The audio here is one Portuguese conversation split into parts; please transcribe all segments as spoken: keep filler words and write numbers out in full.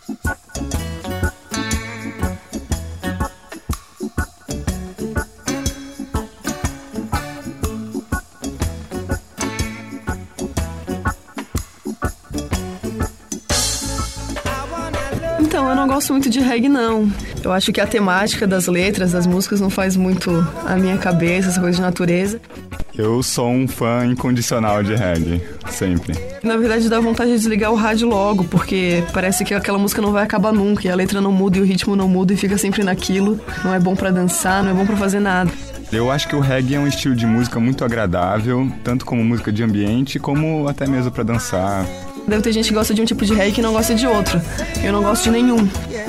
Então, eu não gosto muito de reggae, não. Eu acho que a temática das letras, das músicas, não faz muito a minha cabeça, essa coisa de natureza. Eu sou um fã incondicional de reggae, sempre. Na verdade, dá vontade de desligar o rádio logo, porque parece que aquela música não vai acabar nunca, e a letra não muda e o ritmo não muda e fica sempre naquilo. Não é bom pra dançar, não é bom pra fazer nada. Eu acho que o reggae é um estilo de música muito agradável, tanto como música de ambiente, como até mesmo pra dançar. Deve ter gente que gosta de um tipo de reggae e não gosta de outro. Eu não gosto de nenhum.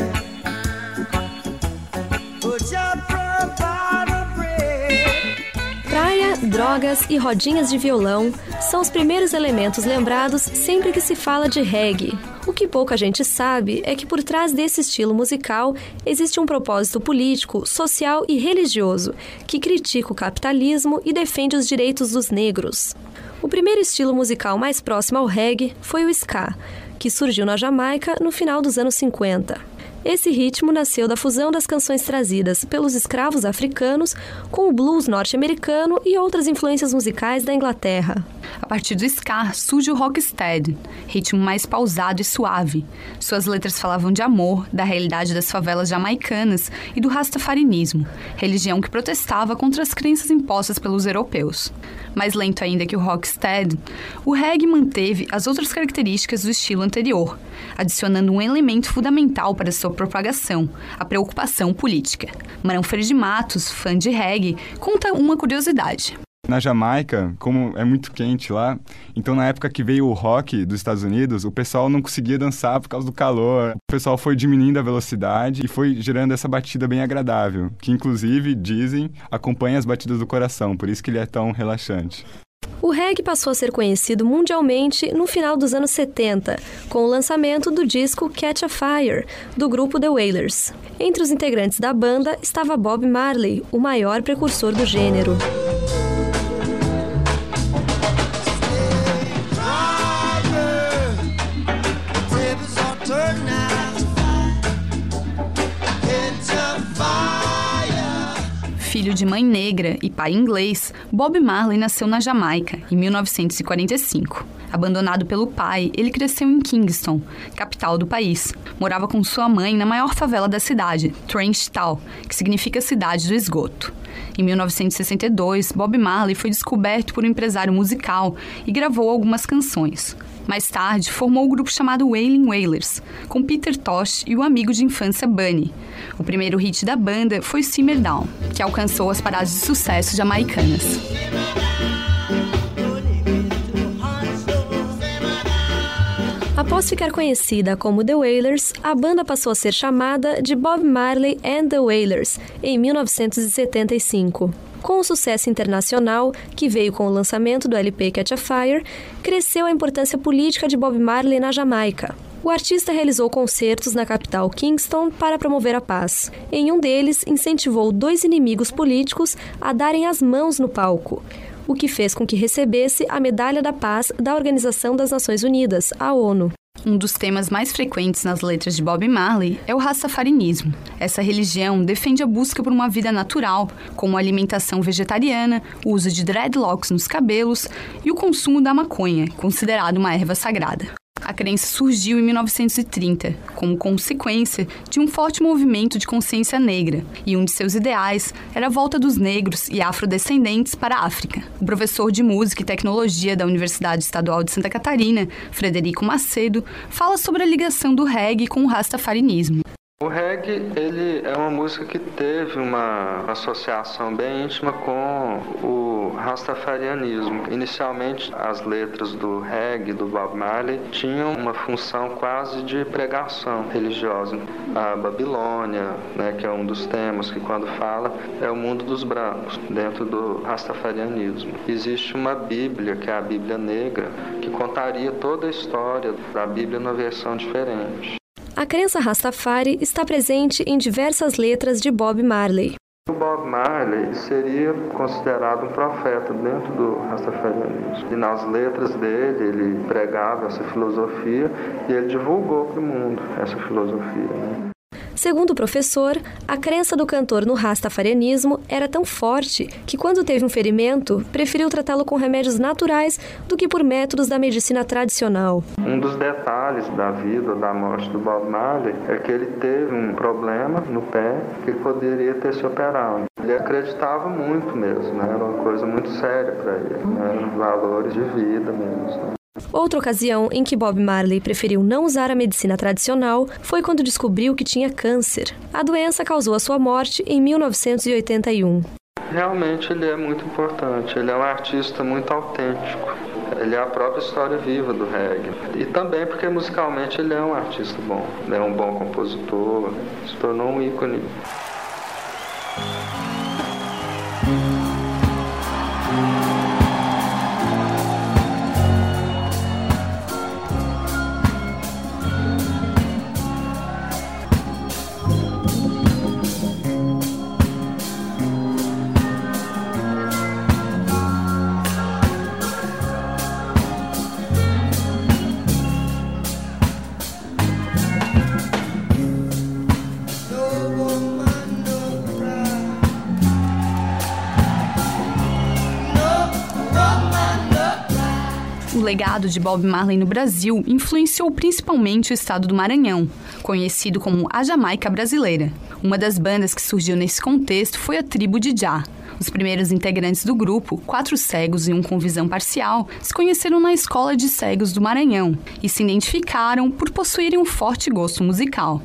Praia, drogas e rodinhas de violão são os primeiros elementos lembrados sempre que se fala de reggae. O que pouca gente sabe é que por trás desse estilo musical existe um propósito político, social e religioso que critica o capitalismo e defende os direitos dos negros. O primeiro estilo musical mais próximo ao reggae foi o ska, que surgiu na Jamaica no final dos anos cinquenta. Esse ritmo nasceu da fusão das canções trazidas pelos escravos africanos com o blues norte-americano e outras influências musicais da Inglaterra. A partir do ska surge o rocksteady, ritmo mais pausado e suave. Suas letras falavam de amor, da realidade das favelas jamaicanas e do rastafarianismo, religião que protestava contra as crenças impostas pelos europeus. Mais lento ainda que o rocksteady, o reggae manteve as outras características do estilo anterior, adicionando um elemento fundamental para sua propagação, a preocupação política. Marão Freire de Matos, fã de reggae, conta uma curiosidade. Na Jamaica, como é muito quente lá, então na época que veio o rock dos Estados Unidos, o pessoal não conseguia dançar por causa do calor. O pessoal foi diminuindo a velocidade e foi gerando essa batida bem agradável, que inclusive, dizem, acompanha as batidas do coração, por isso que ele é tão relaxante. O reggae passou a ser conhecido mundialmente no final dos anos setenta, com o lançamento do disco Catch a Fire, do grupo The Wailers. Entre os integrantes da banda estava Bob Marley, o maior precursor do gênero. Filho de mãe negra e pai inglês, Bob Marley nasceu na Jamaica, em mil novecentos e quarenta e cinco. Abandonado pelo pai, ele cresceu em Kingston, capital do país. Morava com sua mãe na maior favela da cidade, Trench Town, que significa cidade do esgoto. Em mil novecentos e sessenta e dois, Bob Marley foi descoberto por um empresário musical e gravou algumas canções. Mais tarde, formou o grupo chamado Wailing Wailers, com Peter Tosh e o amigo de infância Bunny. O primeiro hit da banda foi Simmer Down, que alcançou as paradas de sucesso jamaicanas. Após ficar conhecida como The Wailers, a banda passou a ser chamada de Bob Marley and the Wailers, em mil novecentos e setenta e cinco. Com o sucesso internacional, que veio com o lançamento do L P Catch a Fire, cresceu a importância política de Bob Marley na Jamaica. O artista realizou concertos na capital Kingston para promover a paz. Em um deles, incentivou dois inimigos políticos a darem as mãos no palco, o que fez com que recebesse a Medalha da Paz da Organização das Nações Unidas, a ONU. Um dos temas mais frequentes nas letras de Bob Marley é o rastafarianismo. Essa religião defende a busca por uma vida natural, como a alimentação vegetariana, o uso de dreadlocks nos cabelos e o consumo da maconha, considerado uma erva sagrada. A crença surgiu em mil novecentos e trinta, como consequência de um forte movimento de consciência negra, e um de seus ideais era a volta dos negros e afrodescendentes para a África. O professor de Música e Tecnologia da Universidade Estadual de Santa Catarina, Frederico Macedo, fala sobre a ligação do reggae com o rastafarianismo. O reggae, ele é uma música que teve uma associação bem íntima com o rastafarianismo. Inicialmente, as letras do reggae, do Bob Marley, tinham uma função quase de pregação religiosa. A Babilônia, né, que é um dos temas que quando fala, é o mundo dos brancos, dentro do rastafarianismo. Existe uma Bíblia, que é a Bíblia Negra, que contaria toda a história da Bíblia numa versão diferente. A crença Rastafari está presente em diversas letras de Bob Marley. O Bob Marley seria considerado um profeta dentro do rastafarianismo. E nas letras dele, ele pregava essa filosofia e ele divulgou para o mundo essa filosofia, né? Segundo o professor, a crença do cantor no rastafarianismo era tão forte que, quando teve um ferimento, preferiu tratá-lo com remédios naturais do que por métodos da medicina tradicional. Um dos detalhes da vida ou da morte do Bob Marley é que ele teve um problema no pé que ele poderia ter se operado. Ele acreditava muito mesmo, né? Era uma coisa muito séria para ele, né? Eram valores de vida mesmo, né? Outra ocasião em que Bob Marley preferiu não usar a medicina tradicional foi quando descobriu que tinha câncer. A doença causou a sua morte em mil novecentos e oitenta e um. Realmente ele é muito importante, ele é um artista muito autêntico. Ele é a própria história viva do reggae. E também porque musicalmente ele é um artista bom, ele é um bom compositor, se tornou um ícone. O legado de Bob Marley no Brasil influenciou principalmente o estado do Maranhão, conhecido como a Jamaica brasileira. Uma das bandas que surgiu nesse contexto foi a tribo de Jah. Os primeiros integrantes do grupo, quatro cegos e um com visão parcial, se conheceram na Escola de Cegos do Maranhão e se identificaram por possuírem um forte gosto musical.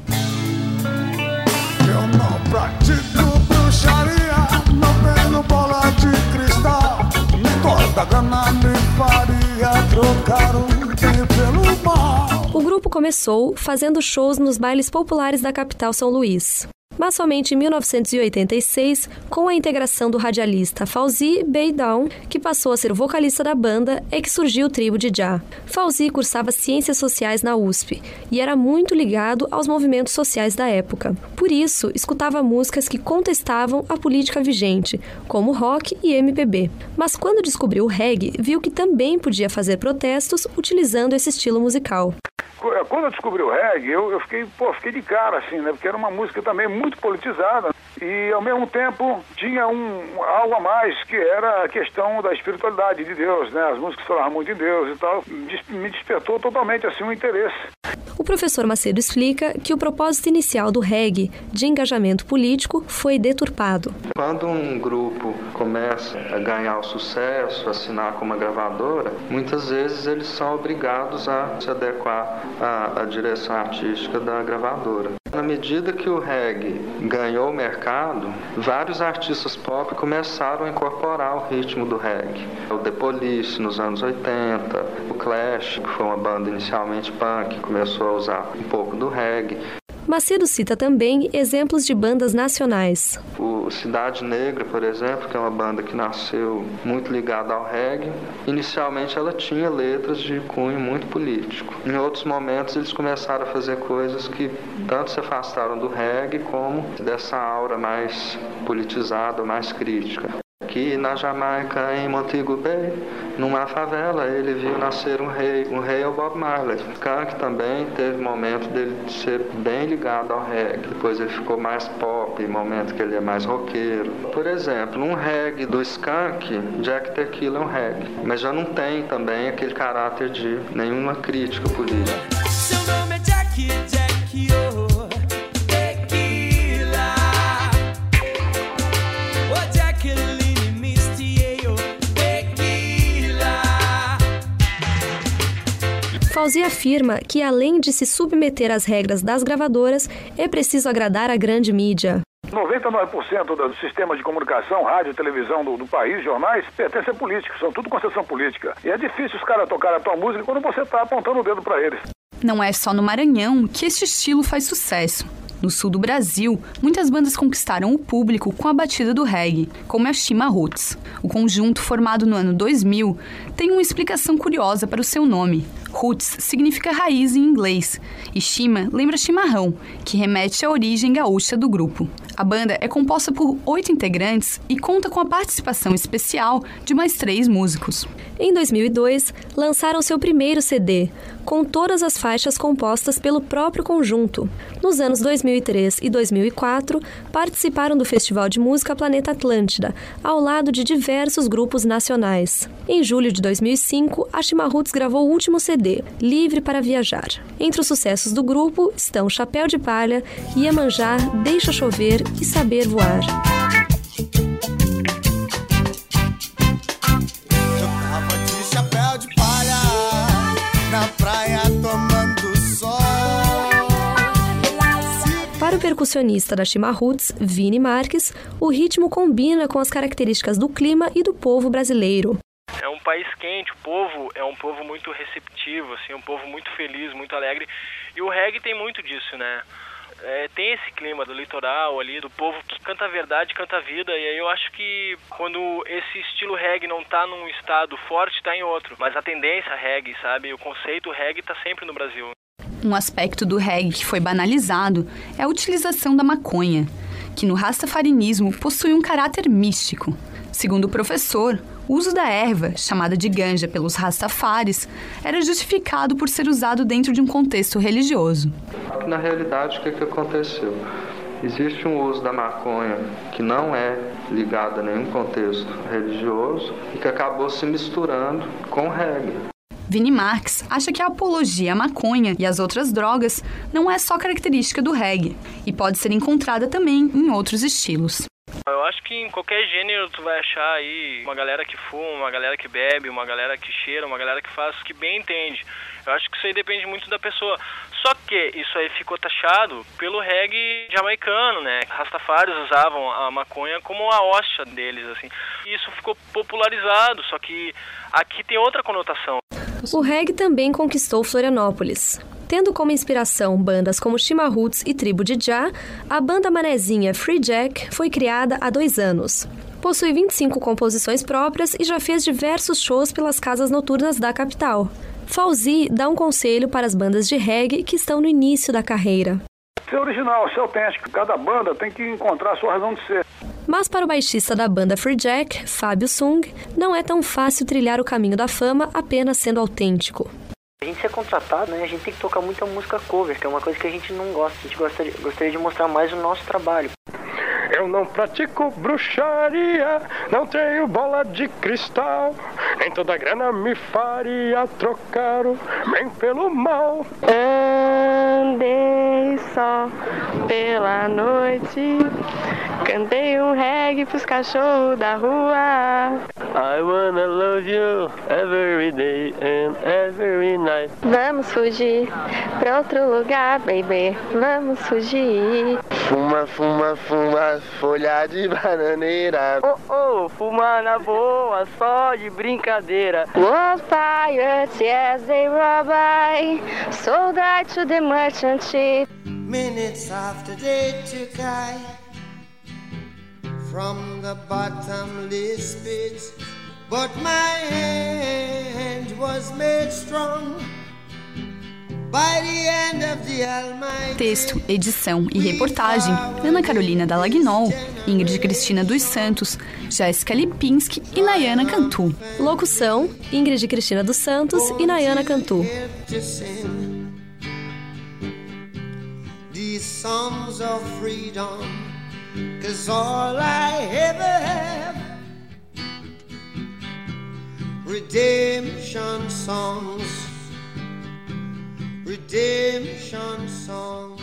Eu não pratico bruxaria, não tenho bola de cristal, nem corta gana, nem faria trocar o bem pelo mal. O grupo começou fazendo shows nos bailes populares da capital São Luís. Mas somente em mil novecentos e oitenta e seis, com a integração do radialista Fauzi Beidoun, que passou a ser o vocalista da banda, é que surgiu o Tribo de Jah. Fauzi cursava Ciências Sociais na U S P e era muito ligado aos movimentos sociais da época. Por isso, escutava músicas que contestavam a política vigente, como rock e M P B. Mas quando descobriu o reggae, viu que também podia fazer protestos utilizando esse estilo musical. Quando eu descobri o reggae, eu, eu fiquei, pô, fiquei de cara, assim, né? Porque era uma música também muito politizada e, ao mesmo tempo, tinha um, algo a mais, que era a questão da espiritualidade de Deus, né? As músicas falavam muito em Deus e tal. Me despertou totalmente, assim, um interesse. O professor Macedo explica que o propósito inicial do reggae, de engajamento político, foi deturpado. Quando um grupo começa a ganhar o sucesso, assinar com uma gravadora, muitas vezes eles são obrigados a se adequar à, à direção artística da gravadora. Na medida que o reggae ganhou o mercado, vários artistas pop começaram a incorporar o ritmo do reggae. O The Police nos anos oitenta, o Clash, que foi uma banda inicialmente punk, começou a usar um pouco do reggae. Macedo cita também exemplos de bandas nacionais. O Cidade Negra, por exemplo, que é uma banda que nasceu muito ligada ao reggae. Inicialmente ela tinha letras de cunho muito político. Em outros momentos eles começaram a fazer coisas que tanto se afastaram do reggae como dessa aura mais politizada, mais crítica. Aqui na Jamaica, em Montego Bay, numa favela, ele viu nascer um rei. Um rei é o Bob Marley. O Skunk também teve momento dele ser bem ligado ao reggae. Depois ele ficou mais pop, momento que ele é mais roqueiro. Por exemplo, um reggae do Skunk, Jack Tequila é um reggae. Mas já não tem também aquele caráter de nenhuma crítica política. Seu nome é Jack, Jack, oh. Fauzi afirma que, além de se submeter às regras das gravadoras, é preciso agradar a grande mídia. noventa e nove por cento dos sistemas de comunicação, rádio e televisão do, do país, jornais, pertencem a políticos, são tudo concessão política. E é difícil os caras tocarem a tua música quando você está apontando o dedo para eles. Não é só no Maranhão que este estilo faz sucesso. No sul do Brasil, muitas bandas conquistaram o público com a batida do reggae, como a Shima Roots. O conjunto, formado no ano dois mil, tem uma explicação curiosa para o seu nome. Roots significa raiz em inglês, e Chima lembra chimarrão, que remete à origem gaúcha do grupo. A banda é composta por oito integrantes e conta com a participação especial de mais três músicos. Em dois mil e dois, lançaram seu primeiro C D, com todas as faixas compostas pelo próprio conjunto. Nos anos dois mil e três e dois mil e quatro, participaram do Festival de Música Planeta Atlântida, ao lado de diversos grupos nacionais. Em julho de dois mil e cinco, a Chima Roots gravou o último C D, Livre para Viajar. Entre os sucessos do grupo estão Chapéu de Palha, Iemanjá, Deixa Chover e Saber Voar. Para o percussionista da Chima Roots, Vini Marques, o ritmo combina com as características do clima e do povo brasileiro. É um país quente, o povo é um povo muito receptivo, assim, um povo muito feliz, muito alegre, e o reggae tem muito disso, né? É, tem esse clima do litoral ali, do povo que canta a verdade, canta a vida, e aí eu acho que quando esse estilo reggae não tá num estado forte, tá em outro, mas a tendência reggae, sabe, o conceito reggae tá sempre no Brasil. Um aspecto do reggae que foi banalizado é a utilização da maconha, que no rastafarianismo possui um caráter místico. Segundo o professor, o uso da erva, chamada de ganja pelos rastafaris, era justificado por ser usado dentro de um contexto religioso. Na realidade, o que, que aconteceu? Existe um uso da maconha que não é ligado a nenhum contexto religioso e que acabou se misturando com o reggae. Vini Marques acha que a apologia à maconha e às outras drogas não é só característica do reggae e pode ser encontrada também em outros estilos. Eu acho que em qualquer gênero tu vai achar aí uma galera que fuma, uma galera que bebe, uma galera que cheira, uma galera que faz o que bem entende. Eu acho que isso aí depende muito da pessoa. Só que isso aí ficou taxado pelo reggae jamaicano, né? Rastafaris usavam a maconha como a hóstia deles, assim. E isso ficou popularizado, só que aqui tem outra conotação. O reggae também conquistou Florianópolis. Tendo como inspiração bandas como Chima Roots e Tribo de Já, a banda manezinha Free Jack foi criada há dois anos. Possui vinte e cinco composições próprias e já fez diversos shows pelas casas noturnas da capital. Fauzi dá um conselho para as bandas de reggae que estão no início da carreira. Ser original, ser autêntico. Cada banda tem que encontrar a sua razão de ser. Mas para o baixista da banda Free Jack, Fábio Sung, não é tão fácil trilhar o caminho da fama apenas sendo autêntico. A gente ser contratado, né, a gente tem que tocar muita música cover, que é uma coisa que a gente não gosta. A gente gostaria, gostaria de mostrar mais o nosso trabalho. Eu não pratico bruxaria, não tenho bola de cristal, nem toda a grana me faria trocar o bem pelo mal. Andei só pela noite, cantei um reggae pros cachorros da rua. I wanna love you every day and every night. Vamos fugir pra outro lugar, baby, vamos fugir. Fuma, fuma, fuma, folha de bananeira. Oh, oh, fuma na boa, só de brincadeira. Was pirates, yes, they robbed I, sold I to the merchant ship. Minutes after they took I from the bottomless pit, but my hand was made strong. Texto, edição e reportagem: Ana Carolina Dallagnol, Ingrid Cristina dos Santos, Jéssica Lipinski e Nayana Cantu. Locução: Ingrid Cristina dos Santos e Nayana Cantu. These songs of freedom, 'cause all I ever have, redemption songs. Redemption song.